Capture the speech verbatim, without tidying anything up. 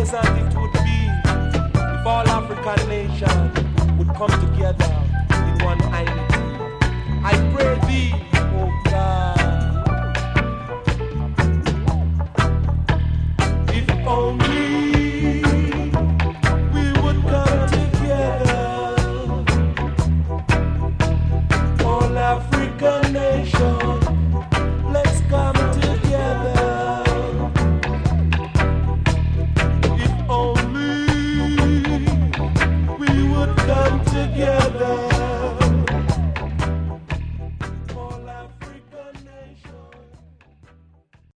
pleasant it would be if all African nations would come together in one island.